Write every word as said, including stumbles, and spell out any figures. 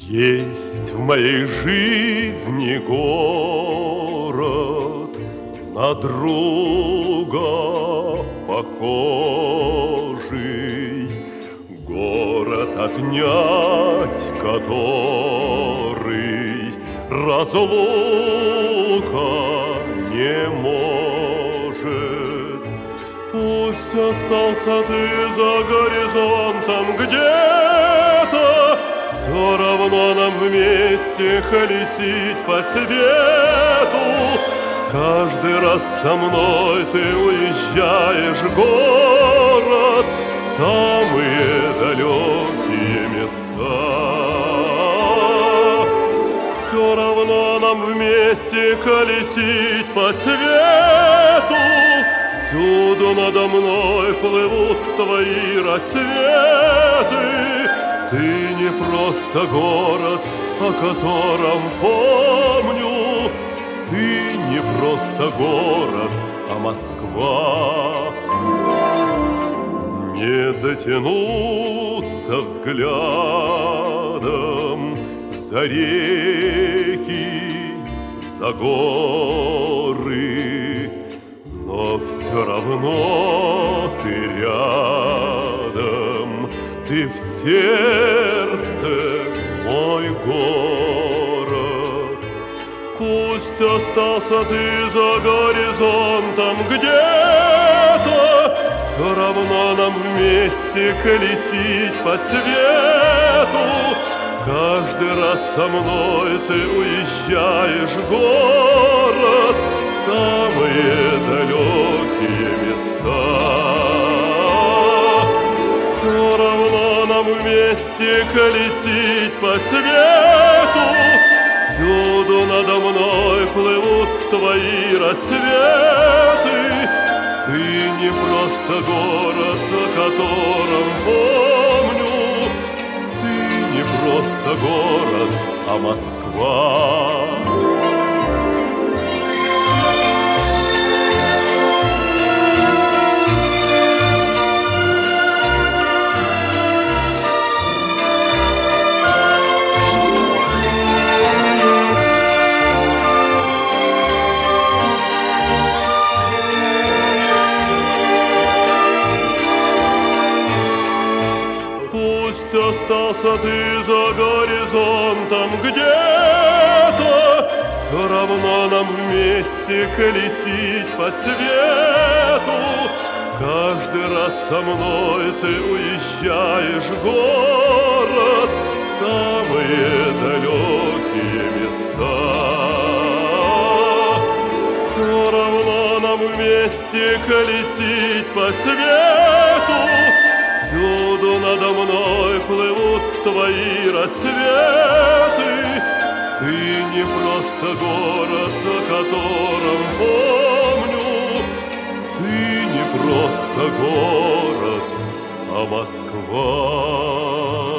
Есть в моей жизни город, на друга похожий, город, отнять который разлука не может. Пусть остался ты за горизонтом где-то, все равно нам вместе колесить по свету. Каждый раз со мной ты уезжаешь в город, в самые далекие места. Все равно нам вместе колесить по свету. Всюду надо мной плывут твои рассветы. Ты не просто город, о котором помню, ты не просто город, а Москва. Не дотянуться взглядом за реки, за горы, но все равно ты рядом, ты в сердце мой город. Пусть остался ты за горизонтом где-то, все равно нам вместе колесить по свету. Каждый раз со мной ты уезжаешь в город, в самые далекие места. Все равно нам вместе колесить по свету. Всюду надо мной плывут твои рассветы. Ты не просто город, о котором помню, ты не просто город, а Москва. Пусть остался ты за горизонтом где-то, все равно нам вместе колесить по свету. Каждый раз со мной ты уезжаешь в город, в самые далекие места. Все равно нам вместе колесить по свету. Всюду надо мной плывут твои рассветы. Ты не просто город, о котором помню, ты не просто город, а Москва.